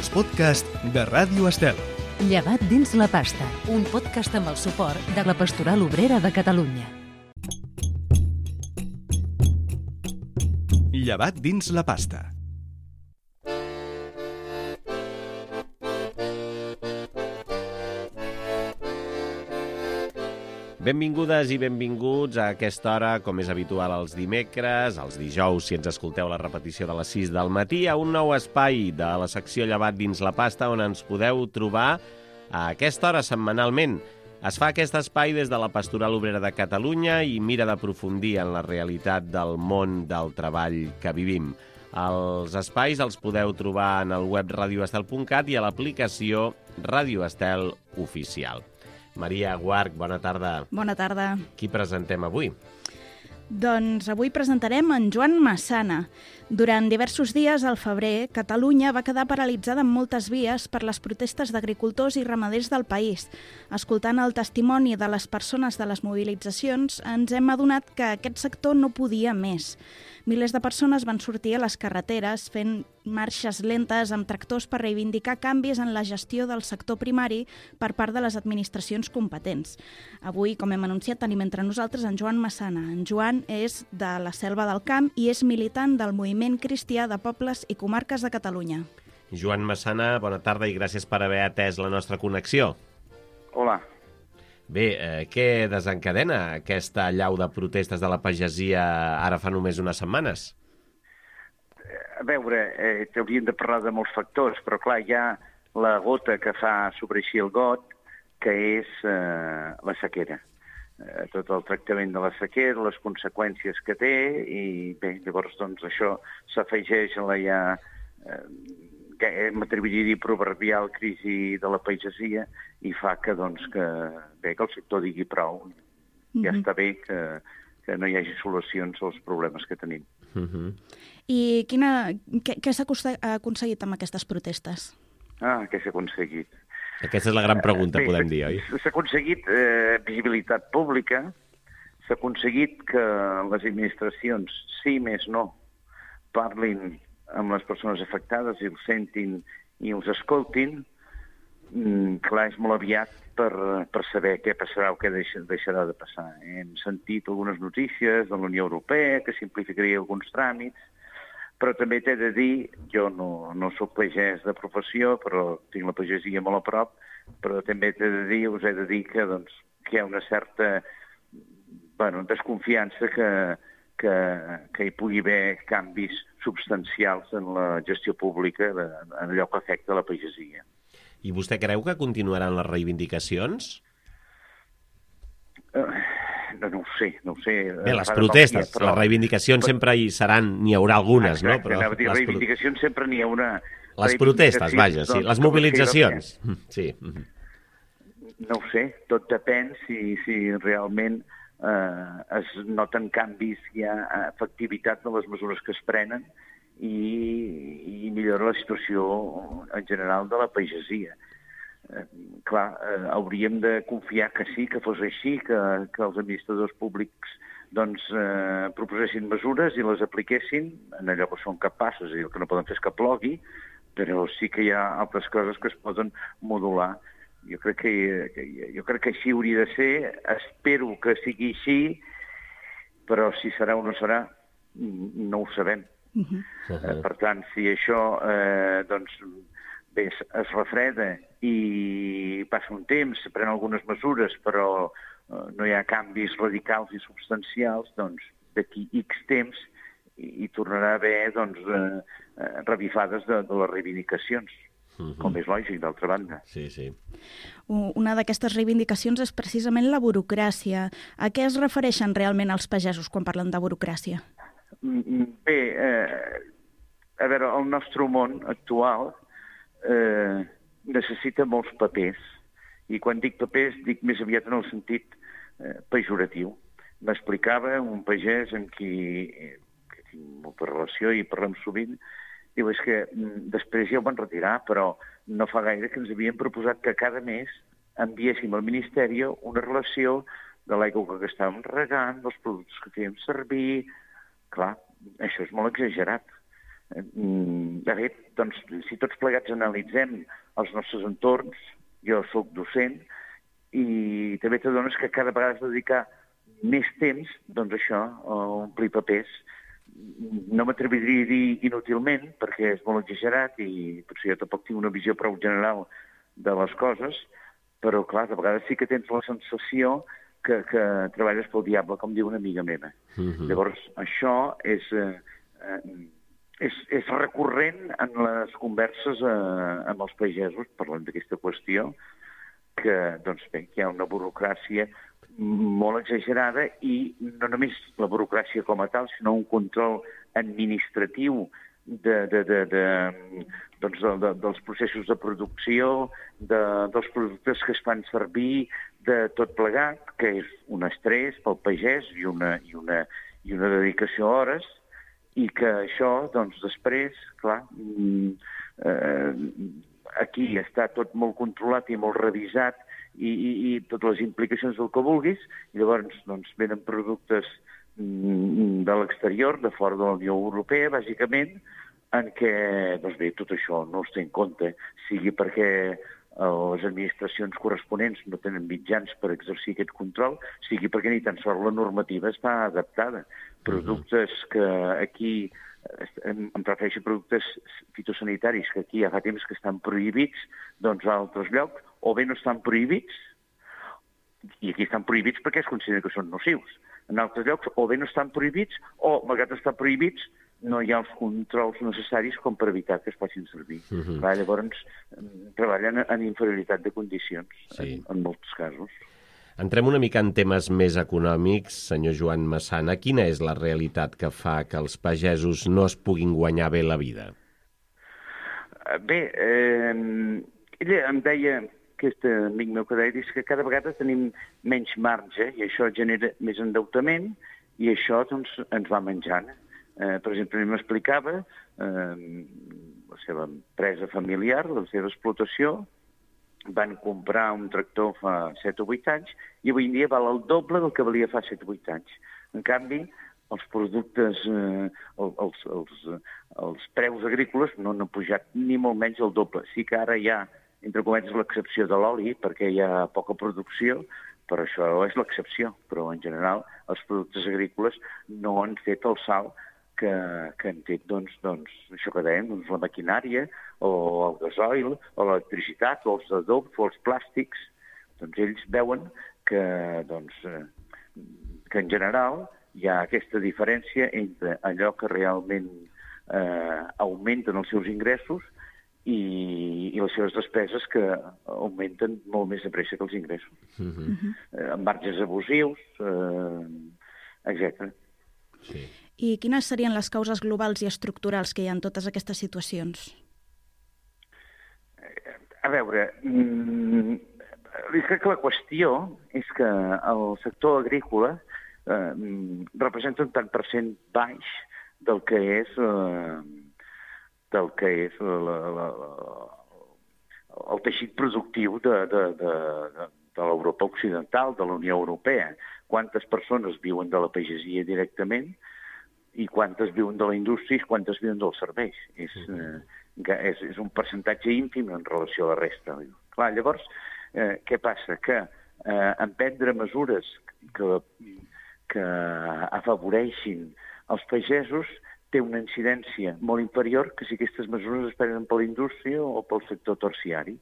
els podcasts de Ràdio Estel. Llevat dins la pasta, un podcast amb el suport de la Pastoral Obrera de Catalunya. Llevat dins la pasta. Benvingudes i benvinguts a aquesta hora, com és habitual els dimecres, els dijous, si ens escolteu la repetició de les 6 del matí, a un nou espai de la secció Llevat dins la pasta, on ens podeu trobar a aquesta hora setmanalment. Es fa aquest espai des de la Pastoral Obrera de Catalunya i mira d'aprofundir en la realitat del món del treball que vivim. Els espais els podeu trobar en el web radioestel.cat i a l'aplicació Radio Estel Oficial. Maria Guarch, bona tarda. Bona tarda. Qui presentem avui? Doncs avui presentarem en Joan Massana. Durant diversos dies, al febrer, Catalunya va quedar paralitzada en moltes vies per les protestes d'agricultors i ramaders del país. Escoltant el testimoni de les persones de les mobilitzacions, ens hem adonat que aquest sector no podia més. Milers de persones van sortir a les carreteres fent marxes lentes amb tractors per reivindicar canvis en la gestió del sector primari per part de les administracions competents. Avui, com hem anunciat, tenim entre nosaltres en Joan Massana. En Joan és de la Selva del Camp i és militant del Moviment Cristià de Pobles i Comarques de Catalunya. Joan Massana, bona tarda i gràcies per haver atès la nostra connexió. Hola. Bé, què desencadena aquesta allau de protestes de la pagesia ara fa només unes setmanes? A veure, hauríem de parlar de molts factors, però clar, hi ha la gota que fa sobreixir el got, que és la sequera. Tot el tractament de la sequera, les conseqüències que té, i bé, llavors doncs això s'afegeix a la ja, m'atreviria a dir, proverbial crisi de la pagesia i fa que, doncs, que el sector digui prou. Ja està bé que no hi hagi solucions als problemes que tenim. I què s'ha aconseguit amb aquestes protestes? Què s'ha aconseguit? Aquesta és la gran pregunta, podem dir, oi? S'ha aconseguit visibilitat pública, s'ha aconseguit que les administracions, sí més no, parlin amb les persones afectades i els sentin i els escoltin. Clar, és molt aviat per saber què passarà o què deixarà de passar. Hem sentit algunes notícies de la Unió Europea que simplificaria alguns tràmits, però també t'he de dir, jo no soc pagès de professió, però tinc la pagesia molt a prop, però també us he de dir que hi ha una certa desconfiança que hi pugui haver canvis substancials en la gestió pública en allò que afecta la pagesia. I vostè creu que continuaran les reivindicacions? No ho sé. Bé, les protestes, les reivindicacions sempre hi seran, n'hi haurà algunes, no? Però reivindicacions sempre n'hi haurà. Les protestes, vaja, sí, les mobilitzacions. Sí. No ho sé, tot depèn si realment es noten canvis, hi ha efectivitat de les mesures que es prenen i millora la situació en general de la pagesia. Clar, hauríem de confiar que sí, que fos així, que els administradors públics proposessin mesures i les apliquessin en allò que són capaços, i el que no poden fer és que plogui, però sí que hi ha altres coses que es poden modular. Jo crec que així hauria de ser, espero que sigui així, però si serà o no serà, no ho sabem. Per tant, si això es refreda i passa un temps, se prenen algunes mesures, però no hi ha canvis radicals i substancials, doncs d'aquí X temps hi tornarà a haver revifades de les reivindicacions. Com és lògic, d'altra banda. Sí. Una d'aquestes reivindicacions és precisament la burocràcia. A què es refereixen realment els pagesos quan parlen de burocràcia? Bé, a veure, el nostre món actual necessita molts papers. I quan dic papers, dic més aviat en el sentit pejoratiu. M'explicava un pagès amb qui tinc molta relació i parlem sovint. Diu, és que després ja ho van retirar, però no fa gaire que ens havien proposat que cada mes enviéssim al Ministeri una relació de l'aigua que estàvem regant, dels productes que fèiem servir. Clar, això és molt exagerat. De fet, doncs, si tots plegats analitzem els nostres entorns, jo sóc docent, i també t'adones que cada vegada has de dedicar més temps, doncs això, a omplir papers. No m'atreviria a dir inútilment, perquè és molt exagerat i potser jo tampoc tinc una visió prou general de les coses, però, clar, de vegades sí que tens la sensació que treballes pel diable, com diu una amiga meva. Llavors, això és recurrent en les converses amb els pagesos, parlant d'aquesta qüestió, que, doncs bé, hi ha una burocràcia molt exagerada i no només la burocràcia com a tal, sinó un control administratiu dels processos de producció, dels productes que es fan servir, de tot plegat, que és un estrès pel pagès i una dedicació a hores, i que això, doncs, després, clar, aquí està tot molt controlat i molt revisat i totes les implicacions del que vulguis, i llavors doncs, venen productes de l'exterior, de fora de la Unió Europea, bàsicament, en què doncs bé, tot això no es té en compte, sigui perquè les administracions corresponents no tenen mitjans per exercir aquest control, sigui perquè ni tan sols la normativa està adaptada. Productes que aquí, em refereixo a productes fitosanitaris que aquí ja fa temps que estan prohibits, doncs a altres llocs o bé no estan prohibits, i aquí estan prohibits perquè es considera que són nocius. En altres llocs o bé no estan prohibits o, malgrat estar prohibits, no hi ha els controls necessaris com per evitar que es facin servir. Clar, llavors, treballen en inferioritat de condicions, en molts casos. Entrem una mica en temes més econòmics, senyor Joan Massana. Quina és la realitat que fa que els pagesos no es puguin guanyar bé la vida? Bé, ella em deia, aquest amic meu que deia, que cada vegada tenim menys marge i això genera més endeutament i això doncs, ens va menjant. Per exemple, ell m'explicava la seva empresa familiar, la seva explotació, van comprar un tractor fa 7 o 8 anys i avui en dia val el doble del que valia fa 7 o 8 anys. En canvi, els productes, els preus agrícoles no han pujat ni molt menys el doble. Sí que ara hi ha, entre cometes, l'excepció de l'oli, perquè hi ha poca producció, però això és l'excepció. Però, en general, els productes agrícoles no han fet el salt que han fet, doncs, això que dèiem, doncs, la maquinària, o el gasoil, o l'electricitat, o els adobs, o els plàstics. Doncs ells veuen que, doncs, que en general hi ha aquesta diferència entre allò que realment augmenten els seus ingressos i les seves despeses que augmenten molt més de pressa que els ingressos. Amb marges abusius, etc. Sí. I quines serien les causes globals i estructurals que hi ha en totes aquestes situacions? A veure, crec que la qüestió és que el sector agrícola representa un tant per cent baix del que és el teixit productiu de l'Europa occidental, de la Unió Europea. Quantes persones viuen de la pagesia directament i quantes viuen de la indústria i quantes viuen dels serveis. És un percentatge ínfim en relació a la resta. Clar, llavors, què passa? Que emprendre mesures que afavoreixin els pagesos té una incidència molt inferior que si aquestes mesures es prenen per la indústria o pel sector terciari.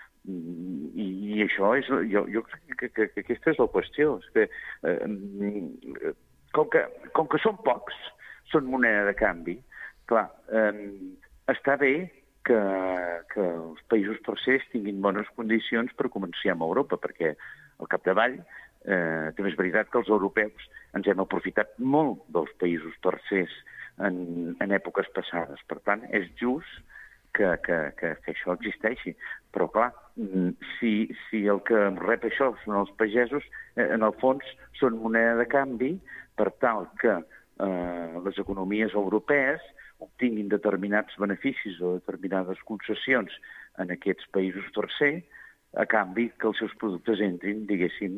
I això és... Jo crec que aquesta és la qüestió. És que, com que són pocs, són moneda de canvi, clar, està bé que els països tercers tinguin bones condicions per començar amb Europa, perquè al capdavall també és veritat que els europeus ens hem aprofitat molt dels països tercers en èpoques passades. Per tant, és just que això existeixi. Però, clar, si el que rep això són els pagesos, en el fons són moneda de canvi per tal que les economies europees obtinguin determinats beneficis o determinades concessions en aquests països tercers, a canvi que els seus productes entrin, diguéssim,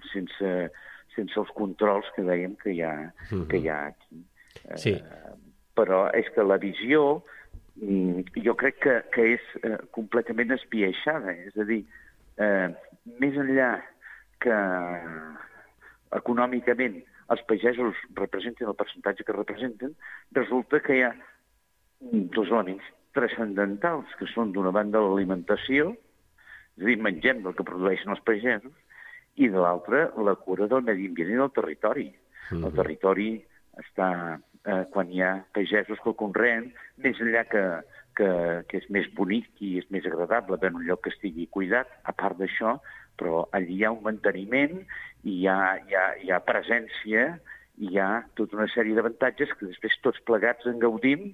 sense els controls que dèiem que hi ha aquí. Sí. però és que la visió jo crec que és completament esbiaixada. És a dir, més enllà que econòmicament els pagesos representen el percentatge que representen, resulta que hi ha dos elements transcendentals, que són d'una banda l'alimentació, és a dir, mengem del que produeixen els pagesos, i de l'altra la cura del medi ambient i del territori. El territori està, quan hi ha pagesos que el conreen, més enllà que és més bonic i és més agradable veure un lloc que estigui cuidat, a part d'això, però allí hi ha un manteniment, hi ha presència, hi ha tota una sèrie d'avantatges que després tots plegats en gaudim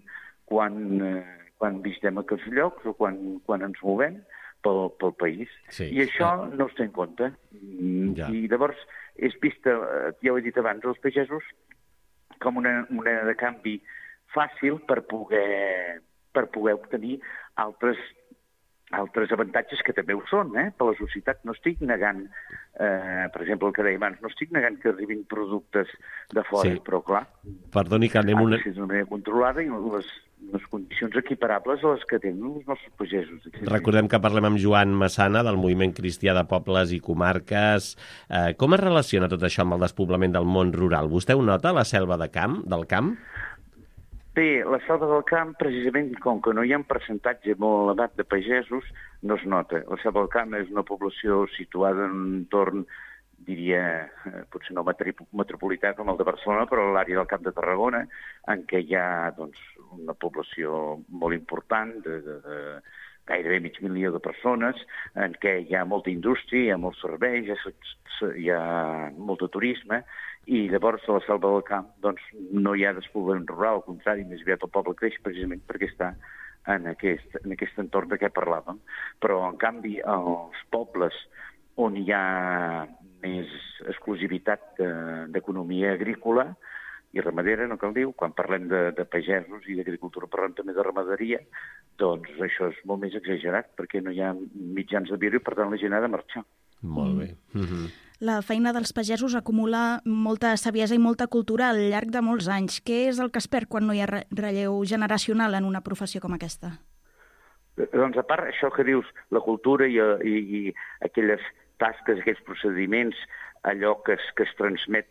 quan visitem aquests llocs o quan ens movem pel país. Sí. I això no es té en compte. Ja. I llavors és vista, ja ho he dit abans, els pagesos com una moneda de canvi fàcil per poder obtenir altres avantatges que també ho són, per la societat. No estic negant, per exemple, el que deia abans, no estic negant que arribin productes de fora, Sí. però clar, Perdoni que anem ha una... de ser d'una manera controlada i les condicions equiparables a les que tenen els nostres pagesos. Recordem que parlem amb Joan Massana, del Moviment Cristià de Pobles i Comarques. Com es relaciona tot això amb el despoblament del món rural? Vostè ho nota, la selva del camp? Bé, la selva del camp, precisament, com que no hi ha un percentatge molt elevat de pagesos, no es nota. La selva del camp és una població situada en un entorn, diria, potser no metropolità com el de Barcelona, però a l'àrea del Camp de Tarragona, en què hi ha doncs, una població molt important, de gairebé 500.000 de persones, en què hi ha molta indústria, hi ha molts serveis, hi ha molt de turisme, i llavors a la selva del camp doncs, no hi ha despoblament rural, al contrari, més aviat el poble creix precisament perquè està en aquest entorn de què parlàvem. Però, en canvi, els pobles on hi ha més exclusivitat d'economia agrícola i ramadera, no cal dir, quan parlem de pagesos i d'agricultura parlem també de ramaderia, doncs això és molt més exagerat perquè no hi ha mitjans de viure i per tant la gent ha de marxar. Molt bé. La feina dels pagesos acumula molta saviesa i molta cultura al llarg de molts anys. Què és el que es perd quan no hi ha relleu generacional en una professió com aquesta? Doncs a part, això que dius, la cultura i aquelles tasques, aquells procediments, allò que es transmet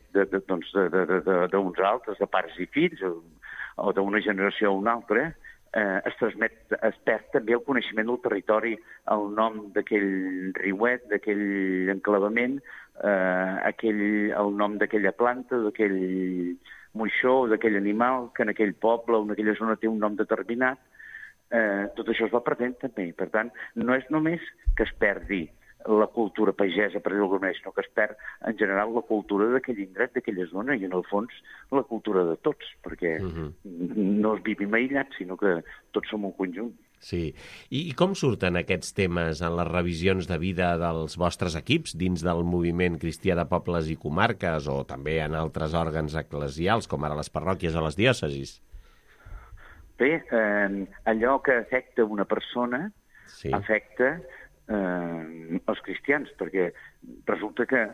d'uns altres, de pares i fills, o d'una generació a una altra, es perd també el coneixement del territori, el nom d'aquell riuet, d'aquell enclavament, el nom d'aquella planta, d'aquell moixó, d'aquell animal, que en aquell poble o en aquella zona té un nom determinat. Tot això es va perdent també. Per tant, no és només que es perdi la cultura pagesa, per dir-ho d'alguna manera, sinó que es perd en general la cultura d'aquell indret, d'aquella zona, i en el fons la cultura de tots, perquè no es vivim aïllats, sinó que tots som un conjunt. Sí. I com surten aquests temes en les revisions de vida dels vostres equips dins del Moviment Cristià de Pobles i Comarques o també en altres òrgans eclesials, com ara les parròquies o les diòcesis? Bé, allò que afecta una persona afecta els cristians, perquè resulta que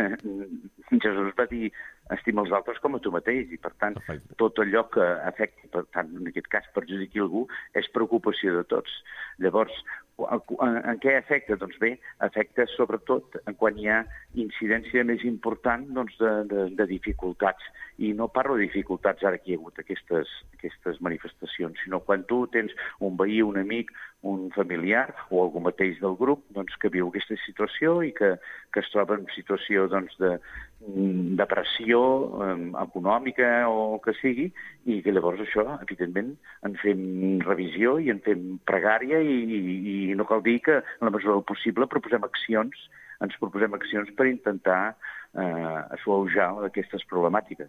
Jesús va dir estima els altres com a tu mateix, i per tant tot allò que afecti, per tant, en aquest cas perjudiqui algú, és preocupació de tots. Llavors, en què afecta? Doncs bé, afecta sobretot quan hi ha incidència més important de dificultats. I no parlo de dificultats ara que hi ha hagut aquestes manifestacions, sinó quan tu tens un veí, un amic, un familiar o algú mateix del grup que viu aquesta situació i que es troba en situació de pressió econòmica o que sigui, i que llavors això, evidentment, en fem revisió i en fem pregària i no cal dir que en la mesura del possible ens proposem accions per intentar assuaujar aquestes problemàtiques.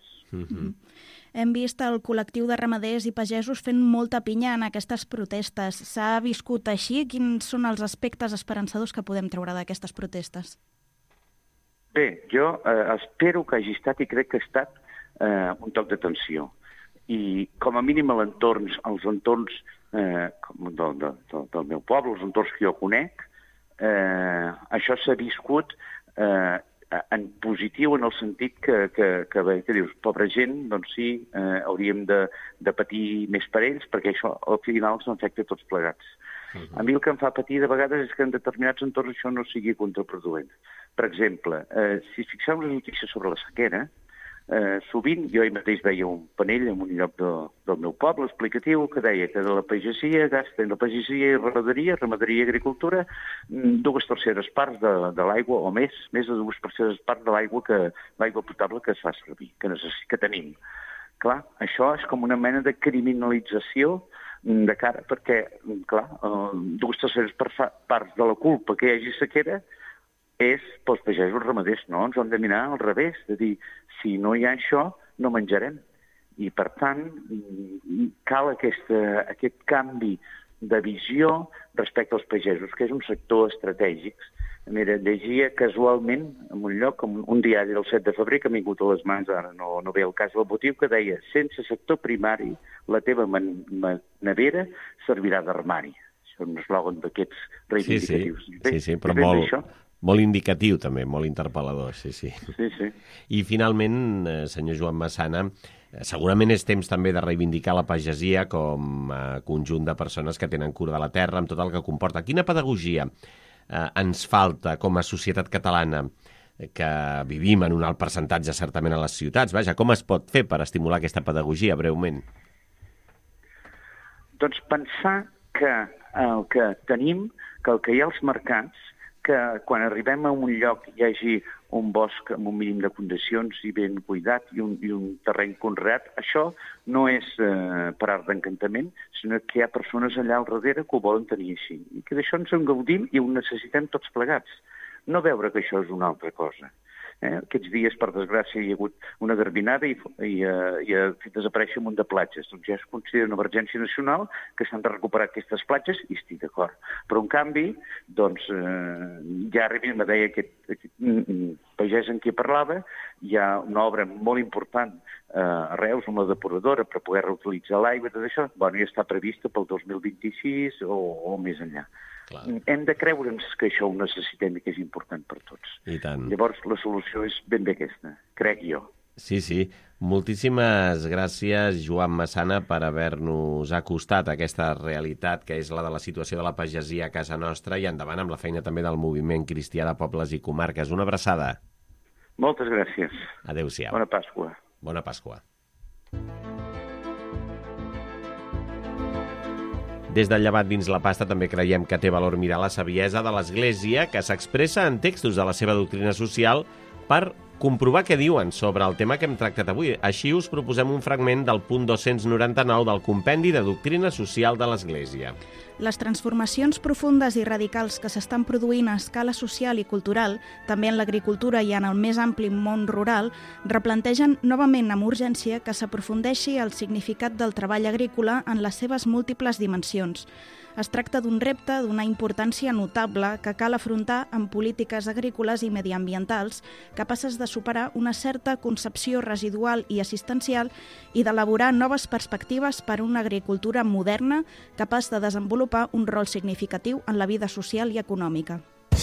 Hem vist el col·lectiu de ramaders i pagesos fent molta pinya en aquestes protestes. S'ha viscut així? Quins són els aspectes esperançadors que podem treure d'aquestes protestes? Bé, jo espero que hagi estat i crec que ha estat un toc d'atenció. I com a mínim els entorns del meu poble, els entorns que jo conec, això s'ha viscut en positiu en el sentit que dius, pobra gent, doncs sí, hauríem de patir més per ells, perquè això al final ens afecta tots plegats. A mi el que em fa patir de vegades és que en determinats entorns això no sigui contraproduent. Per exemple, si fixeu les notícies sobre la sequera, sovint jo mateix veia un panell en un lloc del meu poble explicatiu que deia que de la pagesia gasten la pagesia i ramaderia i agricultura 2/3 parts de l'aigua, o més de 2/3 parts de l'aigua potable que es fa servir, que tenim. Clar, això és com una mena de criminalització de cara, perquè, clar, 2/3 parts de la culpa que hi hagi sequera és pels pagesos ramaders, no? Ens ho hem de mirar al revés, de dir, si no hi ha això, no menjarem. I, per tant, cal aquest canvi de visió respecte als pagesos, que és un sector estratègic. Mira, llegia casualment en un lloc, un diari del 7 de febrer, que m'ha vingut a les mans, ara no ve el cas del motiu, que deia, sense sector primari, la teva nevera servirà d'armari. Això és un eslògan d'aquests reivindicatius. Sí, però molt indicatiu també, molt interpel·lador, sí. I finalment, senyor Joan Massana, segurament és temps també de reivindicar la pagesia com a conjunt de persones que tenen cura de la terra, amb tot el que comporta. Quina pedagogia ens falta com a societat catalana, que vivim en un alt percentatge certament a les ciutats? Vaja, com es pot fer per estimular aquesta pedagogia, breument? Doncs pensar que el que tenim, que el que hi ha als mercats, que quan arribem a un lloc hi hagi un bosc amb un mínim de condicions i ben cuidat i un terreny conreat, això no és per art d'encantament, sinó que hi ha persones allà al darrere que ho volen tenir així. I que d'això ens en gaudim i ho necessitem tots plegats. No veure que això és una altra cosa. Aquests dies, per desgràcia, hi ha hagut una garbinada i ha fet desaparèixer un munt de platges. Doncs ja es considera una emergència nacional que s'han de recuperar aquestes platges i estic d'acord. Però, en canvi, doncs, ja me deia aquest pagès en qui parlava, hi ha una obra molt important a Reus, una depuradora, per poder reutilitzar l'aigua i tot això. Bueno, ja està prevista pel 2026 o més enllà. Clar. Hem de creure'ns que això ho necessitem i que és important per tots. I tant. Llavors, la solució és ben bé aquesta, crec jo. Sí. Moltíssimes gràcies, Joan Massana, per haver-nos acostat a aquesta realitat que és la de la situació de la pagesia a casa nostra i endavant amb la feina també del moviment cristià de pobles i comarques. Una abraçada. Moltes gràcies. Adéu-siau. Bona Pasqua. Bona Pasqua. Des del Llevat dins la pasta també creiem que té valor mirar la saviesa de l'Església que s'expressa en textos de la seva doctrina social per comprovar què diuen sobre el tema que hem tractat avui. Així us proposem un fragment del punt 299 del Compendi de Doctrina Social de l'Església. Les transformacions profundes i radicals que s'estan produint a escala social i cultural, també en l'agricultura i en el més ampli món rural, replantegen novament amb urgència que s'aprofundeixi el significat del treball agrícola en les seves múltiples dimensions. Es tracta d'un repte d'una importància notable que cal afrontar amb polítiques agrícoles i mediambientals capaces de superar una certa concepció residual i assistencial i d'elaborar noves perspectives per a una agricultura moderna capaç de desenvolupar un rol significatiu en la vida social i econòmica.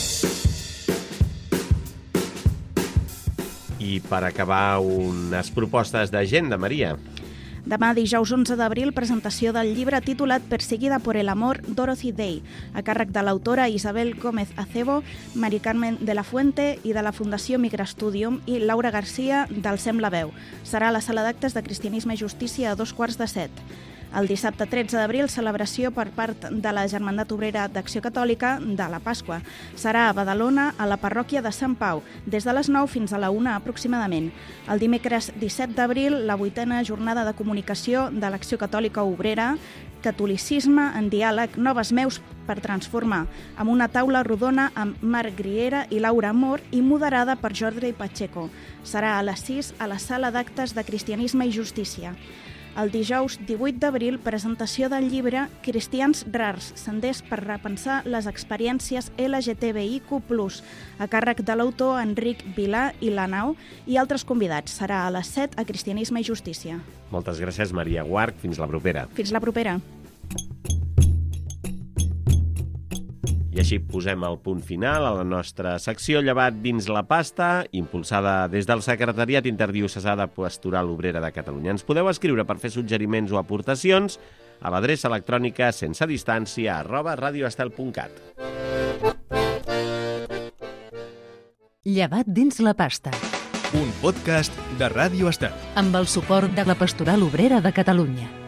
I per acabar, unes propostes d'agenda, Maria. Demà, dijous 11 d'abril, presentació del llibre titulat Perseguida por el amor, Dorothy Day, a càrrec de l'autora Isabel Gómez Acebo, Mari Carmen de la Fuente i de la Fundació Migrastudium i Laura Garcia del Sem la Veu. Serà a la sala d'actes de Cristianisme i Justícia a 6:45. El dissabte 13 d'abril, celebració per part de la Germandat Obrera d'Acció Catòlica de la Pasqua. Serà a Badalona, a la parròquia de Sant Pau, des de les 9 fins a la 1 aproximadament. El dimecres 17 d'abril, la 8a jornada de comunicació de l'Acció Catòlica Obrera, Catolicisme en diàleg, noves meus per transformar, amb una taula rodona amb Marc Griera i Laura Amor i moderada per Jordi Pacheco. Serà a les 6 a la sala d'actes de Cristianisme i Justícia. El dijous 18 d'abril, presentació del llibre Cristians rars, senders per repensar les experiències LGTBIQ+, a càrrec de l'autor Enric Vilà i Lanau i altres convidats. Serà a les 7 a Cristianisme i Justícia. Moltes gràcies, Maria Guarch. Fins la propera. Fins la propera. I així posem el punt final a la nostra secció Llevat dins la pasta, impulsada des del Secretariat Interdiocesà de Pastoral Obrera de Catalunya. Ens podeu escriure per fer suggeriments o aportacions a l'adreça electrònica sensedistància@radioestel.cat. Llevat dins la pasta. Un podcast de Ràdio Estel. Amb el suport de la Pastoral Obrera de Catalunya.